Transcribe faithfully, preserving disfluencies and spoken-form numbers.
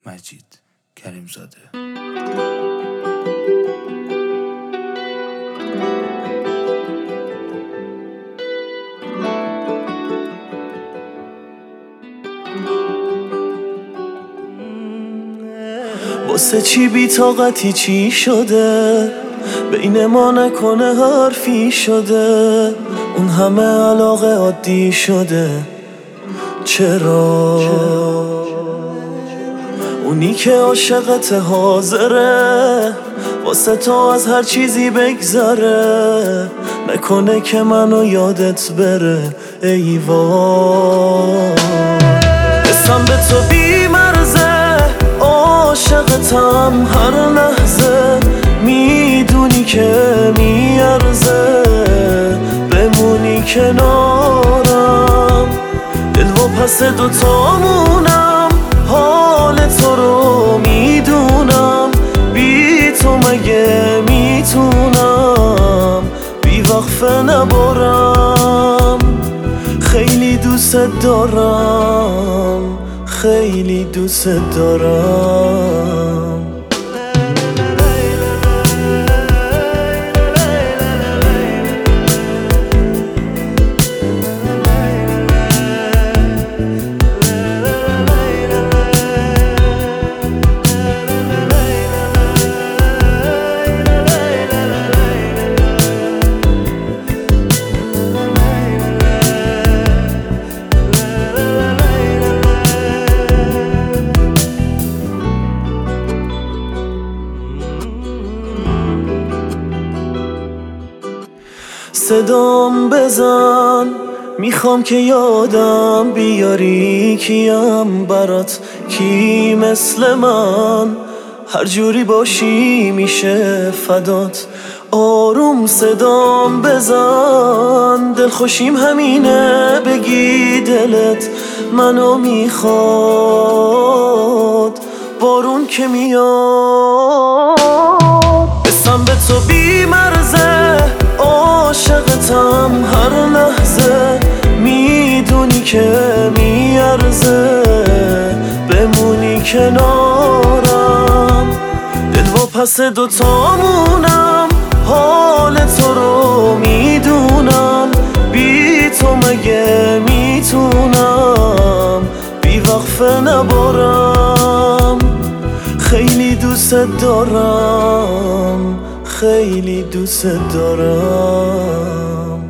مجید کریمزاده. واسه چی بی طاقتی چی شده؟ بین ما نکنه حرفی شده؟ اون همه علاقه عادی شده چرا؟ اونی که عاشقت حاضره واسه تو از هر چیزی بگذره، نکنه که منو یادت بره ای وای. اسم به تو بی مرزه، عاشقتم هر لحظه، میدونی که میارزه بمونی کنارم، دل و پس دوتامونم، حال تو رو میدونم، بی تو مگه میتونم بی وقفه نبارم، خیلی دوست دارم، خیلی دوست دارم. صدام بزن، میخوام که یادم بیاری کیم برات، کی مثل من هر جوری باشی میشه فدات. آروم صدام بزن، دل خوشیم همینه، بگی دلت منو میخواد، بارون که میاد. بسم به تو بی مرزه، عاشقتم هر لحظه، میدونی که میارزه بمونی کنارم، دل و پس دوتامونم، حال تو رو میدونم، بی تو مگه میتونم بی وقفه نبارم، خیلی دوست دارم، خیلی دوست دارم.